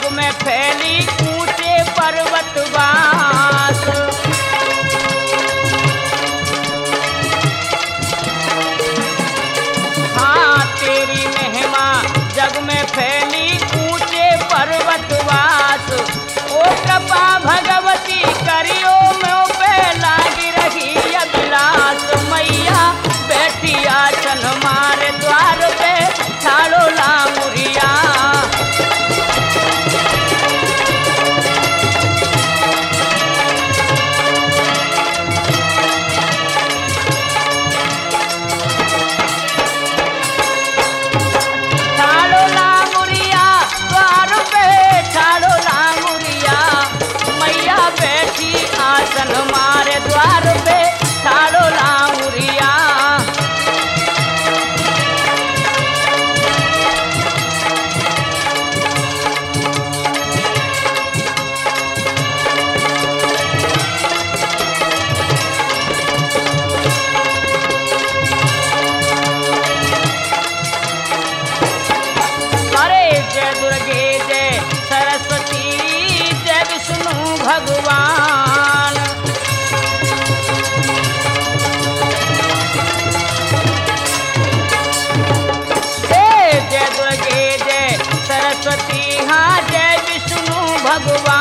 जग में फैली ऊंचे पर्वत वास। हाँ तेरी महिमा जग में फैली ऊंचे पर्वत वास। ओ कृपा भगवती करियो मों पे लागी रही अभिलाष। मैया बैठी आसन मारे द्वार पे ठाड़ो लामुरिया। ठाड़ो लामुरिया द्वार पे ठाड़ो लामुरिया। मैया बैठी आसन मारे द्वार पे ठाड़ो लामुरिया। अरे जय दुर्गे जय सरस्वती जय विष्णु भगवान। जय दुर्गे जय सरस्वती हाँ जय विष्णु भगवान।